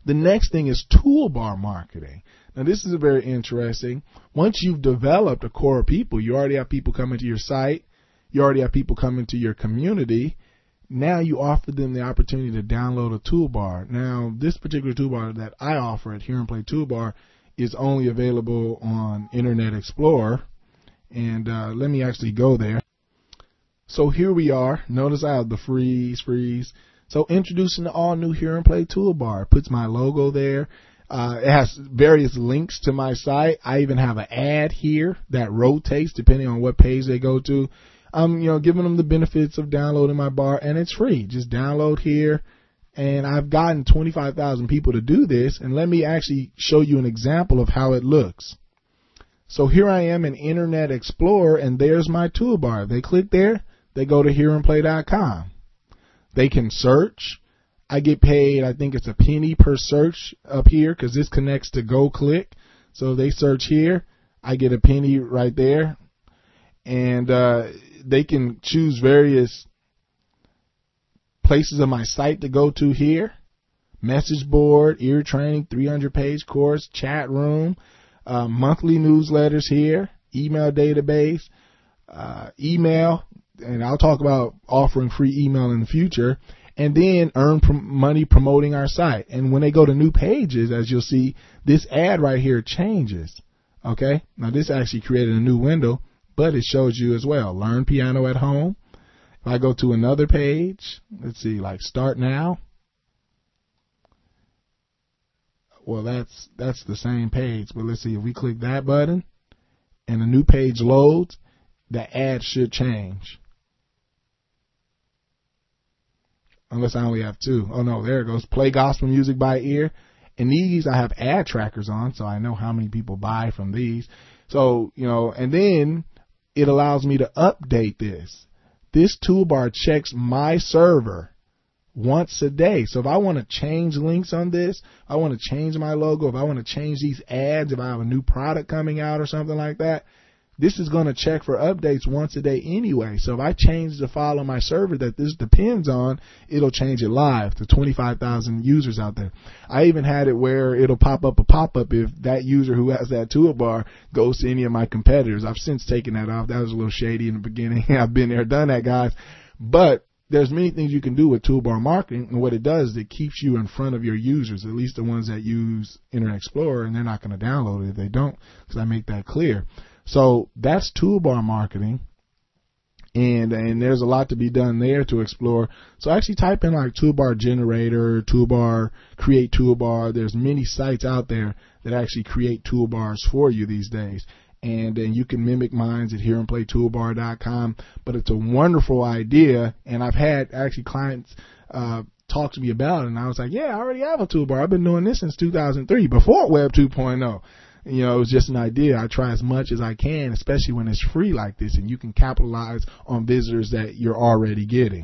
The next thing is toolbar marketing. Now, this is very interesting. Once you've developed a core of people, you already have people coming to your site, you already have people coming to your community. Now you offer them the opportunity to download a toolbar. Now, this particular toolbar that I offer at Hear and Play Toolbar is only available on Internet Explorer. And let me actually go there. So here we are. Notice I have the freeze. So introducing the all new Hear and Play Toolbar. It puts my logo there. It has various links to my site. I even have an ad here that rotates depending on what page they go to. Giving them the benefits of downloading my bar, and it's free. Just download here. And I've gotten 25,000 people to do this. And let me actually show you an example of how it looks. So here I am in Internet Explorer, and there's my toolbar. They click there, they go to hearandplay.com. They can search. I get paid, I think it's a penny per search up here because this connects to GoClick. So they search here, I get a penny right there. And they can choose various places of my site to go to here. Message board, ear training, 300-page course, chat room, monthly newsletters here, email database, email, and I'll talk about offering free email in the future, and then earn money promoting our site. And when they go to new pages, as you'll see, this ad right here changes. Okay, now this actually created a new window, but it shows you as well, learn piano at home. If I go to another page, let's see, like start now. Well, that's the same page, but let's see, if we click that button and a new page loads, the ad should change. Unless I only have two. Oh no, there it goes. Play gospel music by ear. And these I have ad trackers on, so I know how many people buy from these. So, and then it allows me to update this. This toolbar checks my server once a day. So if I want to change links on this, I want to change my logo, if I want to change these ads, if I have a new product coming out or something like that, this is going to check for updates once a day anyway. So if I change the file on my server that this depends on, it'll change it live to 25,000 users out there. I even had it where it'll pop up a pop-up if that user who has that toolbar goes to any of my competitors. I've since taken that off. That was a little shady in the beginning. I've been there, done that, guys. But there's many things you can do with toolbar marketing, and what it does is it keeps you in front of your users, at least the ones that use Internet Explorer, and they're not going to download it if they don't, because I make that clear. So that's toolbar marketing, and there's a lot to be done there to explore. So actually type in like toolbar generator, toolbar, create toolbar. There's many sites out there that actually create toolbars for you these days. And then you can mimic mine at hearandplaytoolbar.com. But it's a wonderful idea, and I've had actually clients talk to me about it, and I was like, yeah, I already have a toolbar. I've been doing this since 2003, before Web 2.0. It was just an idea. I try as much as I can, especially when it's free like this, and you can capitalize on visitors that you're already getting.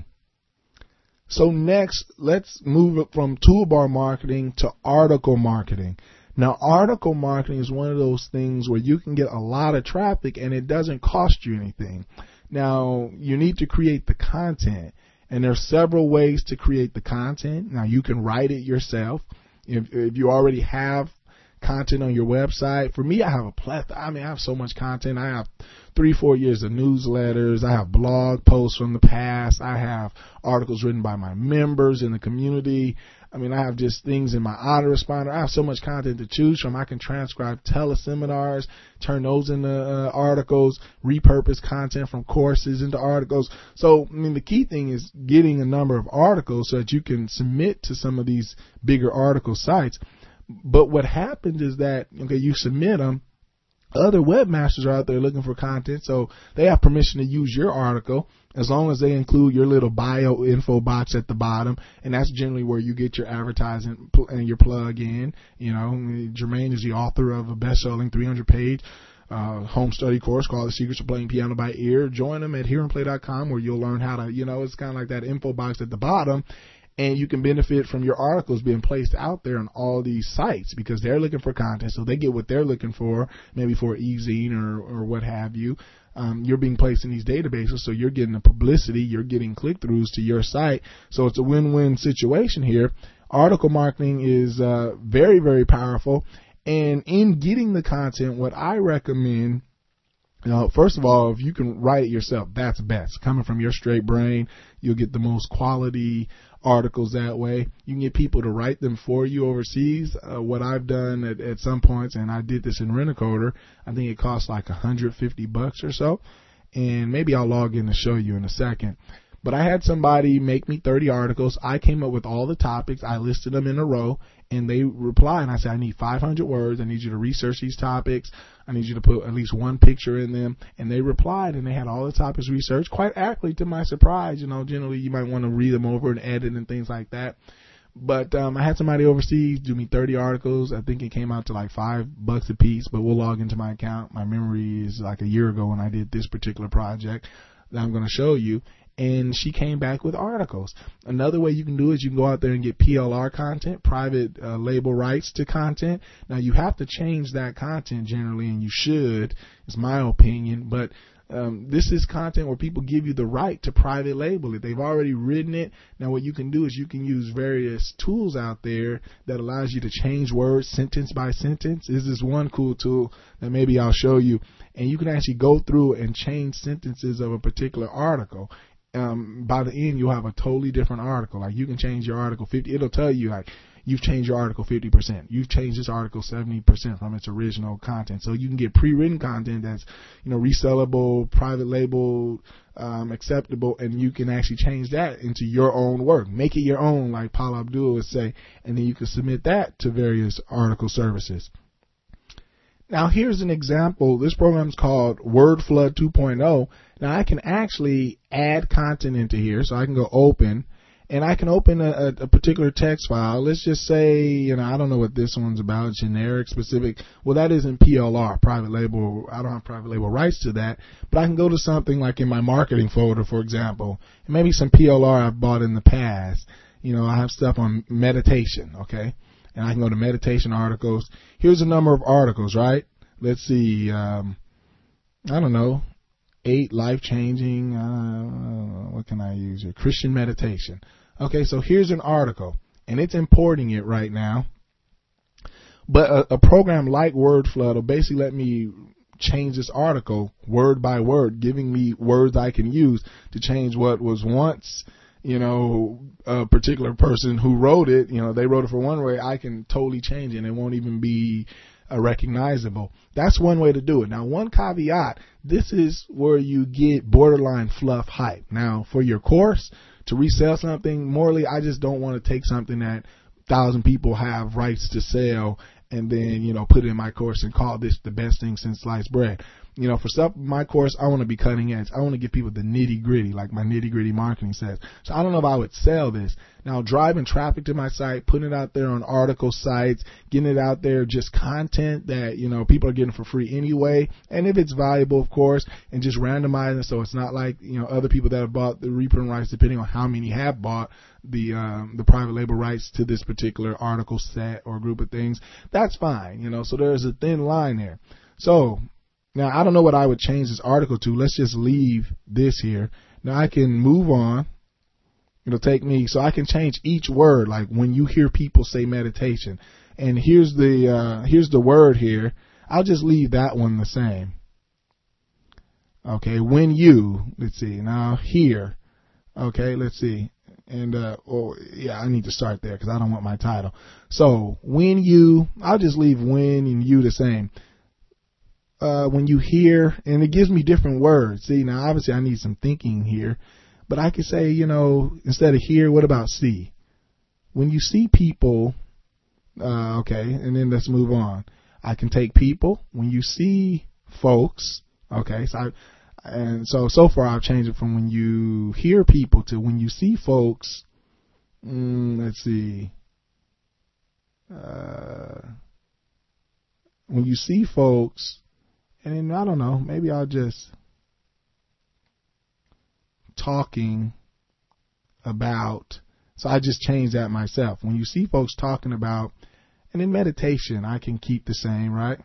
So next, let's move from toolbar marketing to article marketing. Now, article marketing is one of those things where you can get a lot of traffic and it doesn't cost you anything. Now, you need to create the content, and there's several ways to create the content. Now, you can write it yourself. If you already have content on your website. For me, I have a plethora. I have so much content. I have 3-4 years of newsletters. I have blog posts from the past. I have articles written by my members in the community. I have just things in my autoresponder. I have so much content to choose from. I can transcribe teleseminars, turn those into articles, repurpose content from courses into articles. So, the key thing is getting a number of articles so that you can submit to some of these bigger article sites. But what happens is that, you submit them, other webmasters are out there looking for content, so they have permission to use your article as long as they include your little bio info box at the bottom, and that's generally where you get your advertising and your plug in. Jermaine is the author of a best-selling 300-page home study course called The Secrets of Playing Piano by Ear. Join them at hearandplay.com where you'll learn how to, it's kind of like that info box at the bottom. And you can benefit from your articles being placed out there on all these sites because they're looking for content. So they get what they're looking for, maybe for e-zine or what have you. You're being placed in these databases, so you're getting the publicity, you're getting click-throughs to your site. So it's a win-win situation here. Article marketing is very, very powerful. And in getting the content, what I recommend, first of all, if you can write it yourself, that's best. Coming from your straight brain, you'll get the most quality articles that way. You can get people to write them for you overseas. What I've done at some points, and I did this in Rent-A-Coder, I think it costs like $150 or so. And maybe I'll log in to show you in a second. But I had somebody make me 30 articles. I came up with all the topics. I listed them in a row, and they replied, and I said, I need 500 words. I need you to research these topics. I need you to put at least one picture in them. And they replied, and they had all the topics researched quite accurately to my surprise. Generally you might want to read them over and edit and things like that. But I had somebody overseas do me 30 articles. I think it came out to like $5 a piece, but we'll log into my account. My memory is like a year ago when I did this particular project that I'm going to show you. And she came back with articles. Another way you can do it is you can go out there and get PLR content, private label rights to content. Now, you have to change that content generally, and you should, is my opinion. But this is content where people give you the right to private label it. They've already written it. Now, what you can do is you can use various tools out there that allows you to change words sentence by sentence. This is one cool tool that maybe I'll show you. And you can actually go through and change sentences of a particular article. By the end, you'll have a totally different article. Like, you can change your article 50. It'll tell you, like, you've changed your article 50%. You've changed this article 70% from its original content. So you can get pre-written content that's, resellable, private label, acceptable, and you can actually change that into your own work. Make it your own, like Paula Abdul would say, and then you can submit that to various article services. Now, here's an example. This program is called WordFlood 2.0. Now, I can actually add content into here. So I can go open, and I can open a particular text file. Let's just say, I don't know what this one's about, generic, specific. Well, that isn't PLR, private label. I don't have private label rights to that. But I can go to something like in my marketing folder, for example, and maybe some PLR I've bought in the past. I have stuff on meditation, okay? And I can go to meditation articles. Here's a number of articles, right? Let's see. I don't know. 8 life-changing. What can I use here? Christian meditation. Okay, so here's an article, and it's importing it right now. But a program like WordFlood will basically let me change this article word by word, giving me words I can use to change what was once a particular person who wrote it, they wrote it for one way. I can totally change it, and it won't even be recognizable. That's one way to do it. Now, one caveat, this is where you get borderline fluff hype. Now, for your course, to resell something, morally, I just don't want to take something that 1,000 people have rights to sell and then, put it in my course and call this the best thing since sliced bread. For stuff in my course, I want to be cutting edge. I want to give people the nitty gritty, like my nitty gritty marketing says. So I don't know if I would sell this. Now, driving traffic to my site, putting it out there on article sites, getting it out there, just content that, people are getting for free anyway. And if it's valuable, of course, and just randomizing it so it's not like, other people that have bought the reprint rights, depending on how many have bought the private label rights to this particular article set or group of things. That's fine, So there's a thin line there. So now, I don't know what I would change this article to. Let's just leave this here. Now, I can move on. It'll take me, so I can change each word, like when you hear people say meditation. And here's the word here. I'll just leave that one the same. Okay, let's see, now here. Okay, let's see. And, I need to start there because I don't want my title. So, I'll just leave when and you the same. When you hear, and it gives me different words. See, now obviously I need some thinking here, but I could say, instead of hear, what about see? When you see people, okay, and then let's move on. I can take people. When you see folks, okay, so far I've changed it from when you hear people to when you see folks. Let's see. When you see folks. And then, I don't know, maybe I'll just talking about, so I just changed that myself. When you see folks talking about, and in meditation, I can keep the same, right?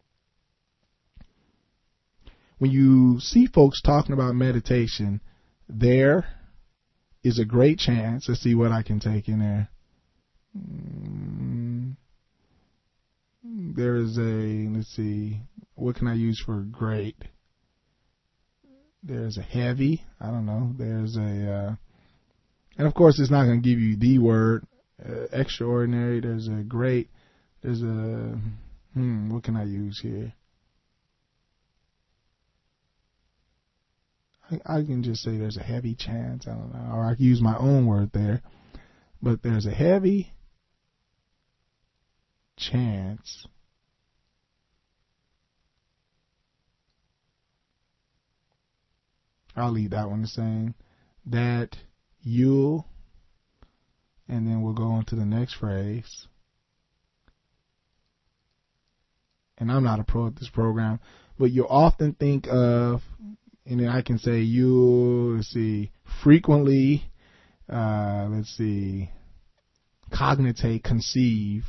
When you see folks talking about meditation, there is a great chance, let's see what I can take in there. There is a, let's see, what can I use for great? There's a heavy, I don't know. There's a, and of course it's not going to give you the word, extraordinary. There's a great, there's a, what can I use here? I can just say there's a heavy chance, I don't know, or I can use my own word there, but there's a heavy chance I'll leave that one the same, that you'll, and then we'll go on to the next phrase. And I'm not a pro at this program, but you'll often think of, and then I can say you'll, let's see, frequently, let's see, cogitate, conceive,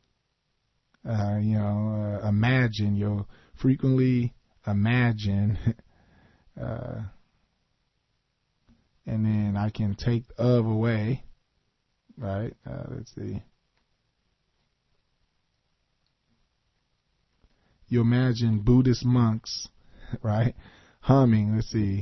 imagine, you'll frequently imagine, and then I can take of away, right? Let's see. You imagine Buddhist monks, right? Humming, let's see.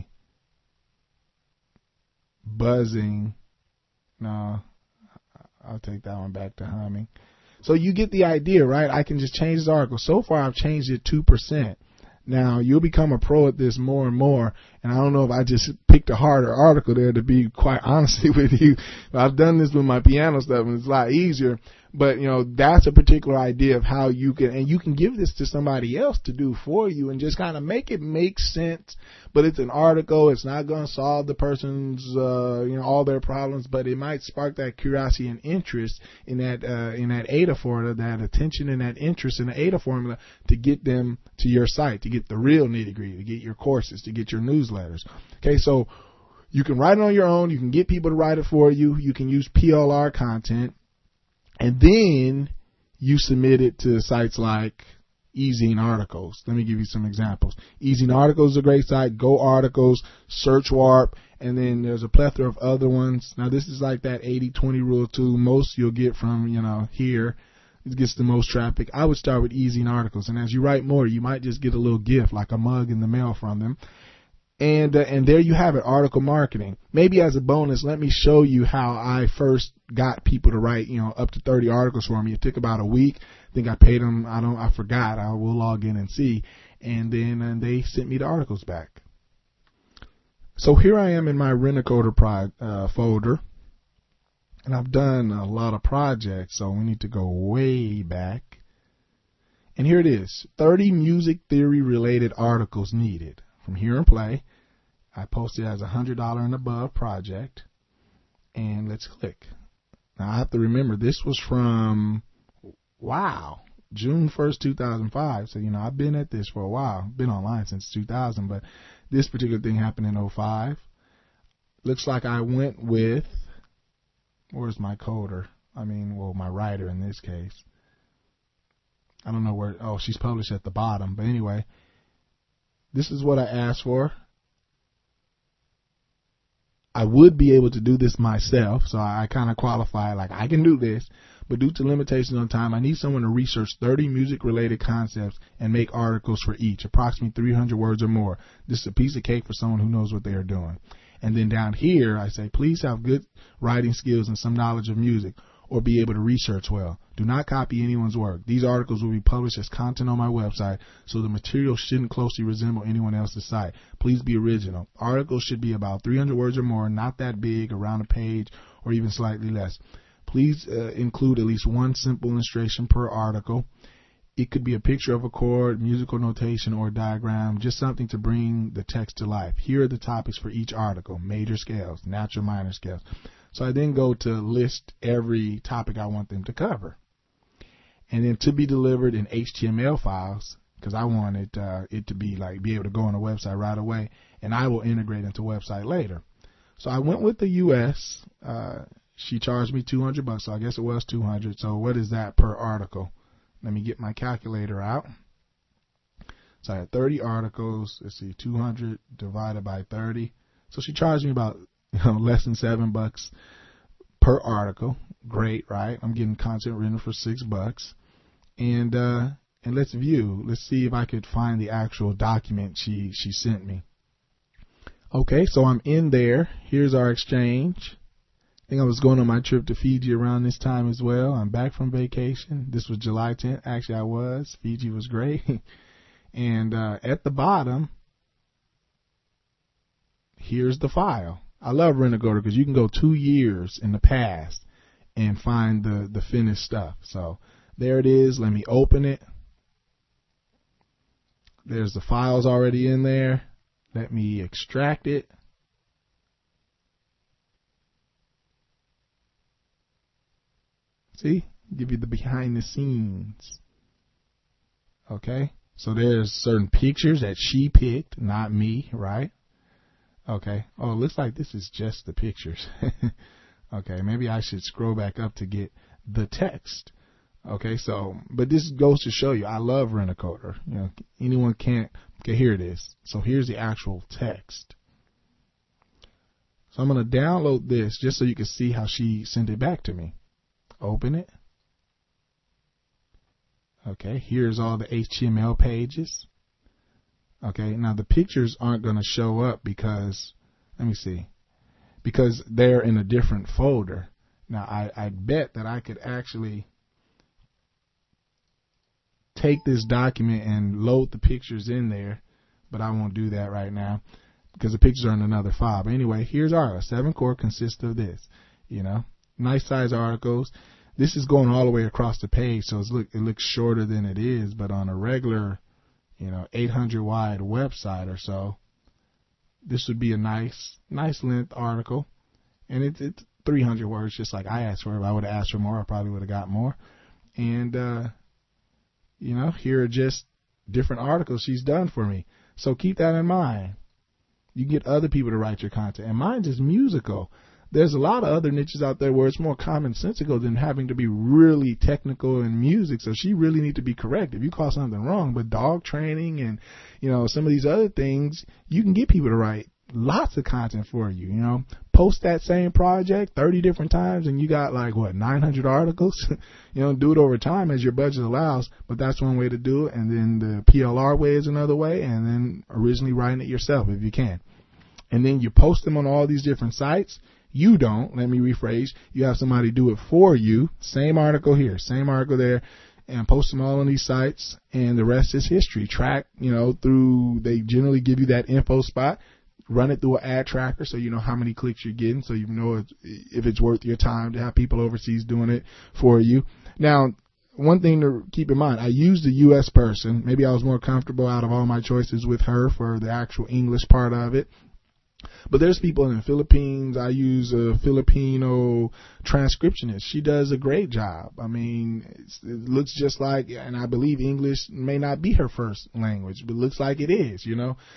Buzzing. No, I'll take that one back to humming. So you get the idea, right? I can just change this article. So far I've changed it 2%. Now, you'll become a pro at this more and more, and I don't know if I just picked a harder article there, to be quite honest with you. I've done this with my piano stuff, and it's a lot easier. But, that's a particular idea of how you can, and you can give this to somebody else to do for you and just kind of make it make sense. But it's an article. It's not going to solve the person's, all their problems, but it might spark that curiosity and interest in that AIDA formula, that attention and that interest in the AIDA formula to get them to your site, to get the real nitty gritty, to get your courses, to get your newsletters. Okay, so you can write it on your own. You can get people to write it for you. You can use PLR content. And then you submit it to sites like eZine Articles. Let me give you some examples. eZine Articles is a great site. Go Articles, SearchWarp, and then there's a plethora of other ones. Now, this is like that 80-20 rule too. Most you'll get from, here. It gets the most traffic. I would start with eZine Articles. And as you write more, you might just get a little gift, like a mug in the mail from them. And there you have it, article marketing. Maybe as a bonus, let me show you how I first got people to write, up to 30 articles for me. It took about a week. I think I paid them. I forgot. I will log in and see. And then they sent me the articles back. So here I am in my Rent-A-Coder folder. And I've done a lot of projects, so we need to go way back. And here it is, 30 music theory related articles needed. From Hear and Play. I posted as a $100 and above project, and let's click. Now I have to remember this was from June 1st, 2005. So I've been at this for a while. Been online since 2000, but this particular thing happened in 2005. Looks like I went with, where's my coder? My writer in this case. I don't know where. Oh, she's published at the bottom, but anyway. This is what I asked for. I would be able to do this myself, so I kind of qualify, like I can do this, but due to limitations on time, I need someone to research 30 music-related concepts and make articles for each, approximately 300 words or more. This is a piece of cake for someone who knows what they are doing. And then down here, I say, please have good writing skills and some knowledge of music, or be able to research well. Do not copy anyone's work. These articles will be published as content on my website, so the material shouldn't closely resemble anyone else's site. Please be original. Articles should be about 300 words or more, not that big, around a page, or even slightly less. Please include at least one simple illustration per article. It could be a picture of a chord, musical notation, or diagram, just something to bring the text to life. Here are the topics for each article: major scales, natural minor scales. So I then go to list every topic I want them to cover. And then to be delivered in HTML files, because I wanted it to be able to go on the website right away, and I will integrate into website later. So I went with the US. She charged me $200, so I guess it was 200. So what is that per article? Let me get my calculator out. So I had 30 articles. Let's see, 200 divided by 30. So she charged me about less than $7 per article. Great, right? I'm getting content written for $6. And let's view. Let's see if I could find the actual document she sent me. Okay, so I'm in there. Here's our exchange. I think I was going on my trip to Fiji around this time as well. I'm back from vacation. This was July 10th. Actually, I was. Fiji was great. And at the bottom, here's the file. I love Rent-A-Coder because you can go 2 years in the past and find the finished stuff. So there it is. Let me open it. There's the files already in there. Let me extract it. See, give you the behind the scenes. Okay, so there's certain pictures that she picked, not me, right? Okay. Oh, it looks like this is just the pictures. Okay, maybe I should scroll back up to get the text. Okay, so, but this goes to show you, I love Rent-A-Coder. You know, anyone can't. Okay, here it is. So here's the actual text. So I'm going to download this just so you can see how she sent it back to me. Open it. Okay, here's all the HTML pages. Okay, now the pictures aren't going to show up because, let me see, because they're in a different folder. Now, I bet that I could actually take this document and load the pictures in there, but I won't do that right now because the pictures are in another file. But anyway, here's our 7 core consists of this, you know, nice size articles. This is going all the way across the page, so it looks shorter than it is, but on a regular, 800 wide website or so, this would be a nice length article. And it's 300 words, just like I asked for. If I would have asked for more, I probably would have got more. And, here are just different articles she's done for me. So keep that in mind. You can get other people to write your content. And mine's is musical. There's a lot of other niches out there where it's more commonsensical than having to be really technical in music. So she really needs to be correct if you call something wrong. But dog training and, some of these other things, you can get people to write lots of content for you. Post that same project 30 different times and you got 900 articles. Do it over time as your budget allows. But that's one way to do it. And then the PLR way is another way. And then originally writing it yourself if you can. And then you post them on all these different sites. You don't. Let me rephrase. You have somebody do it for you. Same article here, same article there, and post them all on these sites. And the rest is history. Track, through, they generally give you that info spot. Run it through an ad tracker so you know how many clicks you're getting, so you know if it's worth your time to have people overseas doing it for you. Now, one thing to keep in mind, I used a U.S. person. Maybe I was more comfortable out of all my choices with her for the actual English part of it. But there's people in the Philippines. I use a Filipino transcriptionist. She does a great job. I mean, it looks just like, and I believe English may not be her first language, but it looks like it is,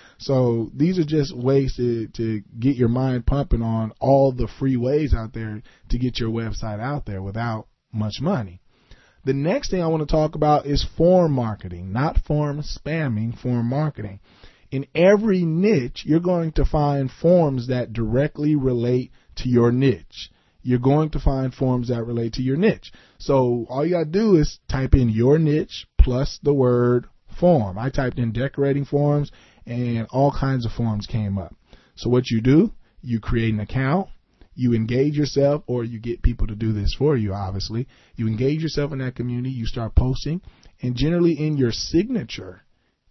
So these are just ways to get your mind pumping on all the free ways out there to get your website out there without much money. The next thing I want to talk about is form marketing, not form spamming, form marketing. In every niche, you're going to find forms that directly relate to your niche. You're going to find forms that relate to your niche. So all you got to do is type in your niche plus the word form. I typed in decorating forms and all kinds of forms came up. So what you do, you create an account, you engage yourself, or you get people to do this for you, obviously. You engage yourself in that community, you start posting, and generally in your signature,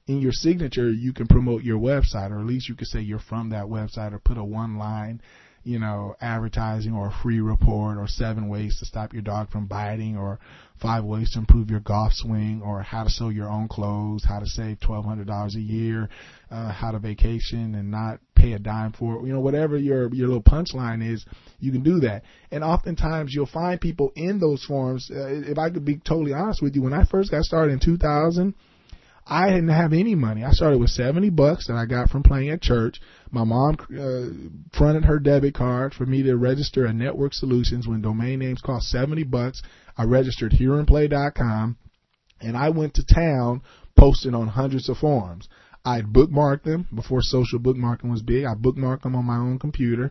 you can promote your website, or at least you could say you're from that website, or put a one-line, advertising, or a free report, or 7 ways to stop your dog from biting, or 5 ways to improve your golf swing, or how to sew your own clothes, how to save $1,200 a year, how to vacation and not pay a dime for it. Whatever your little punchline is, you can do that. And oftentimes you'll find people in those forums. If I could be totally honest with you, when I first got started in 2000, I didn't have any money. I started with $70 that I got from playing at church. My mom fronted her debit card for me to register at Network Solutions. When domain names cost $70, I registered hearandplay.com, and I went to town posting on hundreds of forums. I'd bookmark them before social bookmarking was big. I bookmarked them on my own computer,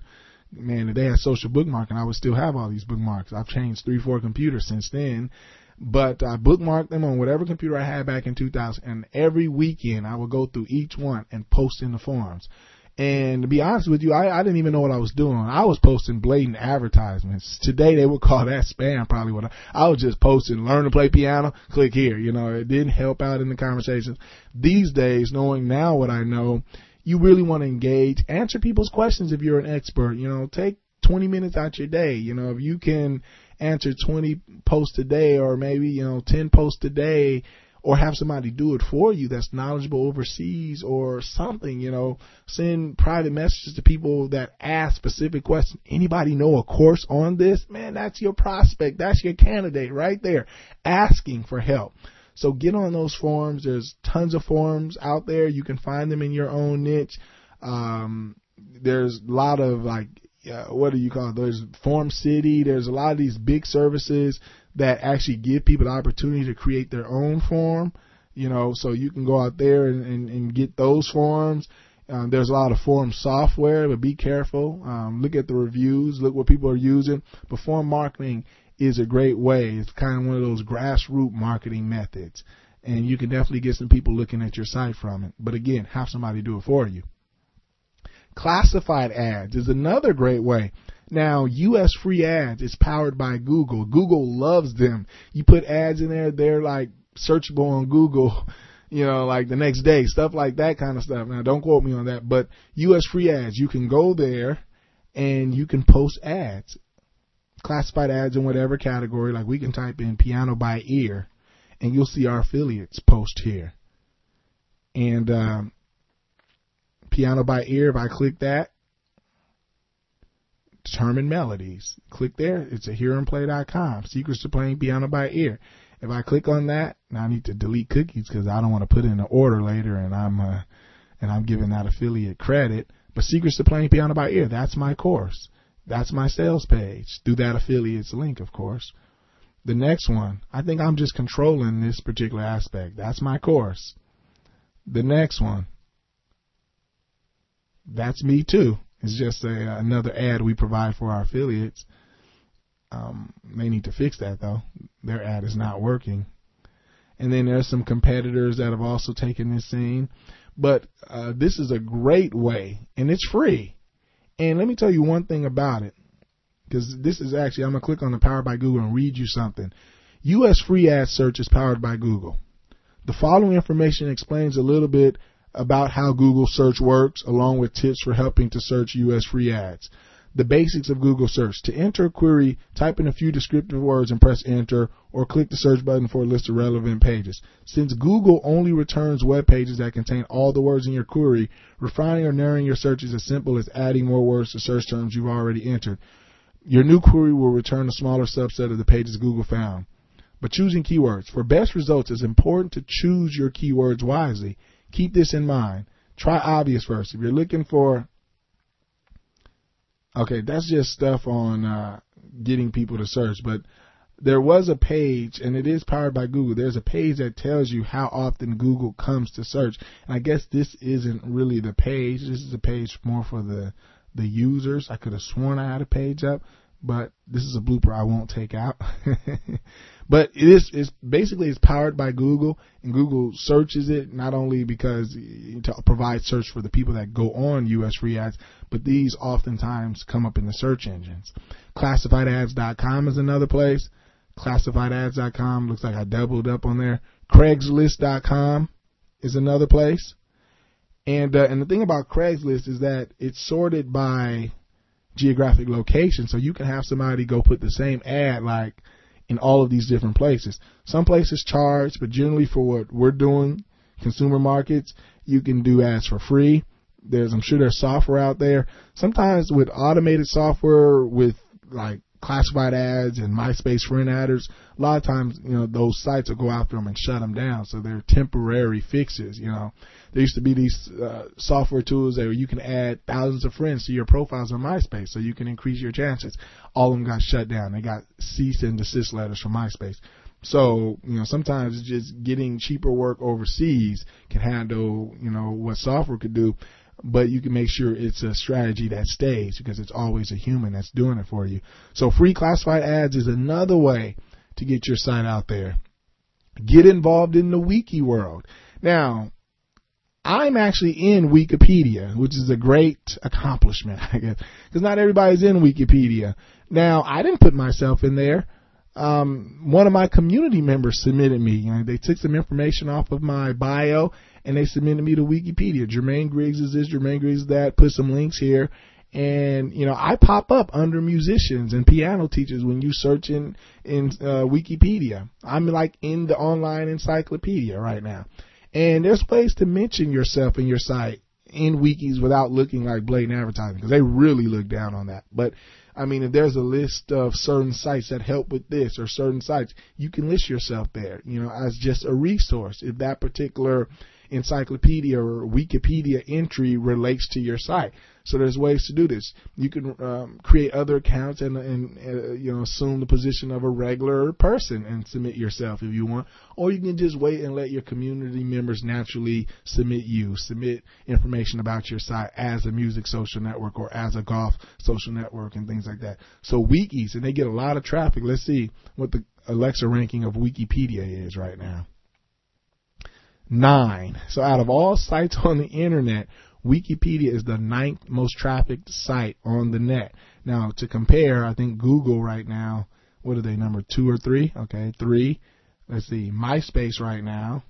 Man, if they had social bookmarking, I would still have all these bookmarks. I've changed 3-4 computers since then, but I bookmarked them on whatever computer I had back in 2000, and every weekend I would go through each one and post in the forums. And to be honest with you, I didn't even know what I was doing. I was posting blatant advertisements. Today they would call that spam, probably. What I was just posting, learn to play piano, click here. You know, it didn't help out in the conversations. These days, knowing now what I know, you really want to engage, answer people's questions if you're an expert. You know, take 20 minutes out your day. You know, if you can answer 20 posts a day, or maybe, 10 posts a day, or have somebody do it for you that's knowledgeable overseas or something, send private messages to people that ask specific questions. Anybody know a course on this? Man, that's your prospect. That's your candidate right there, asking for help. So get on those forums. There's tons of forums out there. You can find them in your own niche. There's a lot of what do you call it? There's Forum City. There's a lot of these big services that actually give people the opportunity to create their own forum, so you can go out there and get those forums. There's a lot of forum software, but be careful. Look at the reviews, look what people are using. But forum marketing is a great way. It's kind of one of those grassroots marketing methods, and you can definitely get some people looking at your site from it. But again, have somebody do it for you. Classified ads is another great way. Now, US free ads is powered by Google. Google loves them. You put ads in there, they're like searchable on Google, like the next day, stuff like that kind of stuff. Now, don't quote me on that, but US free ads, you can go there and you can post ads, classified ads in whatever category. Like we can type in piano by ear and you'll see our affiliates post here. And, piano by ear, if I click that, determine melodies. Click there. It's a hearandplay.com. Secrets to playing piano by ear. If I click on that, now I need to delete cookies because I don't want to put in an order later and I'm giving that affiliate credit. But Secrets to Playing Piano by Ear, that's my course. That's my sales page through that affiliate's link, of course. The next one, I think I'm just controlling this particular aspect. That's my course. The next one, that's me too. It's just another ad we provide for our affiliates. They need to fix that though. Their ad is not working. And then there's some competitors that have also taken this scene. But this is a great way, and it's free. And let me tell you one thing about it, because this is actually, I'm going to click on the Powered by Google and read you something. U.S. free ad search is powered by Google. The following information explains a little bit about how Google search works, along with tips for helping to search U.S. free ads. The basics of Google search. To enter a query, type in a few descriptive words and press enter, or click the search button for a list of relevant pages. Since Google only returns web pages that contain all the words in your query, refining or narrowing your search is as simple as adding more words to search terms you've already entered. Your new query will return a smaller subset of the pages Google found. But choosing keywords. For best results, it's important to choose your keywords wisely. Keep this in mind. Try obvious first. If you're looking for, okay, that's just stuff on getting people to search, but there was a page, and it is powered by Google. There's a page that tells you how often Google comes to search. And I guess this isn't really the page. This is a page more for the users. I could have sworn I had a page up, but this is a blooper I won't take out. But it's basically powered by Google, and Google searches it not only because to provide search for the people that go on US free ads, but these oftentimes come up in the search engines. ClassifiedAds.com is another place. ClassifiedAds.com, looks like I doubled up on there. Craigslist.com is another place. And the thing about Craigslist is that it's sorted by geographic location, so you can have somebody go put the same ad like in all of these different places. Some places charge, but generally for what we're doing, consumer markets, you can do ads for free. I'm sure there's software out there. Sometimes with automated software with like classified ads and MySpace friend adders, a lot of times, those sites will go after them and shut them down. So they're temporary fixes. There used to be these software tools where you can add thousands of friends to your profiles on MySpace so you can increase your chances. All of them got shut down. They got cease and desist letters from MySpace. So, sometimes just getting cheaper work overseas can handle, what software could do. but you can make sure it's a strategy that stays because it's always a human that's doing it for you. So free classified ads is another way to get your site out there. Get involved in the wiki world. Now, I'm actually in Wikipedia, which is a great accomplishment, I guess, because not everybody's in Wikipedia. Now, I didn't put myself in there. One of my community members submitted me. You know, they took some information off of my bio and they submitted me to Wikipedia. Jermaine Griggs is this, Jermaine Griggs is that. Put some links here. And, you know, I pop up under musicians and piano teachers when you search in Wikipedia. I'm like in the online encyclopedia right now. And there's ways to mention yourself and your site in wikis without looking like blatant advertising, because they really look down on that. But I mean, if there's a list of certain sites that help with this or certain sites, you can list yourself there, you know, as just a resource. If that particular encyclopedia or Wikipedia entry relates to your site. So there's ways to do this. You can create other accounts and you know, assume the position of a regular person and submit yourself if you want, or you can just wait and let your community members naturally submit information about your site as a music social network or as a golf social network and things like that. So wikis, and they get a lot of traffic. Let's see what the Alexa ranking of Wikipedia is right now. 9. So out of all sites on the internet, Wikipedia is the 9th most trafficked site on the net. Now, to compare, I think Google right now, what are they, number 2 or 3? Okay, 3. Let's see, MySpace right now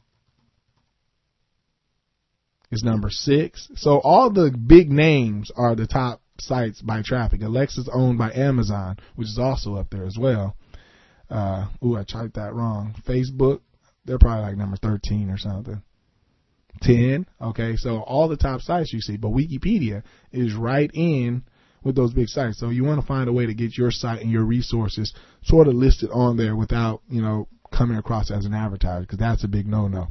is number 6. So all the big names are the top sites by traffic. Alexa's owned by Amazon, which is also up there as well. I typed that wrong. Facebook, they're probably like number 13 or something. 10. Okay, so all the top sites you see, but Wikipedia is right in with those big sites. So you want to find a way to get your site and your resources sort of listed on there without, you know, coming across as an advertiser, because that's a big no-no.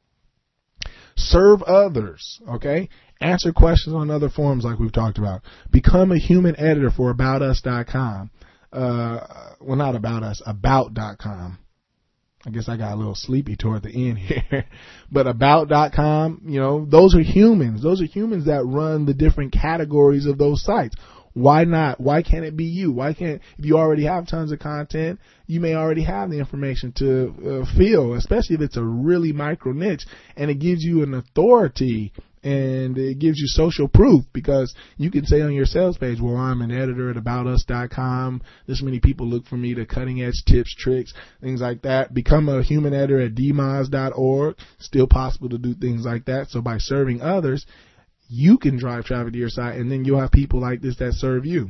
Serve others. Okay, answer questions on other forums like we've talked about. Become a human editor for aboutus.com. Well, not about us, about.com. I guess I got a little sleepy toward the end here. But about.com, you know, those are humans. Those are humans that run the different categories of those sites. Why not? Why can't it be you? Why can't, if you already have tons of content, you may already have the information to fill, especially if it's a really micro niche, and it gives you an authority and it gives you social proof, because you can say on your sales page, well, I'm an editor at aboutus.com. This many people look for me to cutting edge tips, tricks, things like that. Become a human editor at dmoz.org. Still possible to do things like that. So by serving others, you can drive traffic to your site, and then you'll have people like this that serve you.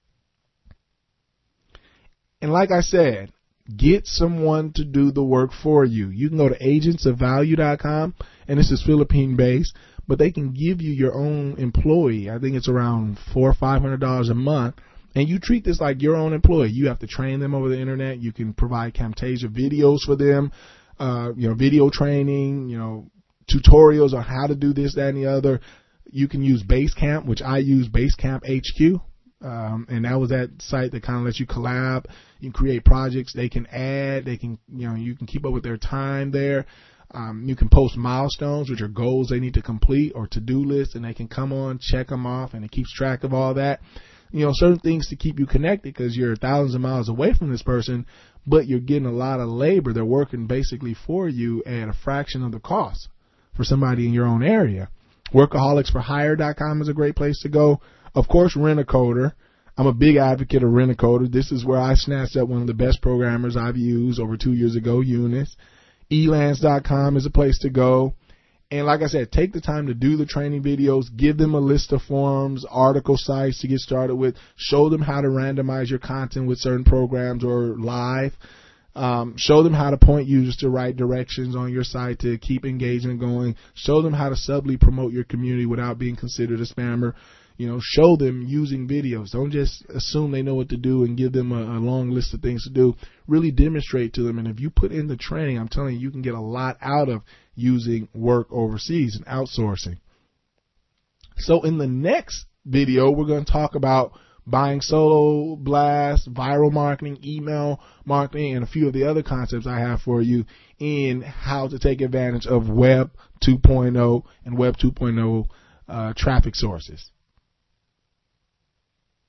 And like I said, get someone to do the work for you. You can go to agentsofvalue.com, and this is Philippine based, but they can give you your own employee. I think it's around $400 or $500 a month. And you treat this like your own employee. You have to train them over the internet. You can provide Camtasia videos for them, video training, tutorials on how to do this, that, and the other. You can use Basecamp, which I use Basecamp HQ. And that was that site that kind of lets you collab. You can create projects they can add. They can, you can keep up with their time there. You can post milestones, which are goals they need to complete, or to-do lists, and they can come on, check them off, and it keeps track of all that. Certain things to keep you connected, because you're thousands of miles away from this person, but you're getting a lot of labor. They're working basically for you at a fraction of the cost for somebody in your own area. Workaholicsforhire.com is a great place to go. Of course, Rent-A-Coder. I'm a big advocate of Rent-A-Coder. This is where I snatched up one of the best programmers I've used over 2 years ago, Eunice. Elance.com is a place to go. And like I said, take the time to do the training videos, give them a list of forums, article sites to get started with, show them how to randomize your content with certain programs or live, show them how to point users to right directions on your site to keep engagement going, show them how to subtly promote your community without being considered a spammer. Show them using videos. Don't just assume they know what to do and give them a long list of things to do. Really demonstrate to them. And if you put in the training, I'm telling you, you can get a lot out of using work overseas and outsourcing. So in the next video, we're going to talk about buying solo blasts, viral marketing, email marketing, and a few of the other concepts I have for you in how to take advantage of Web 2.0 and Web 2.0 traffic sources.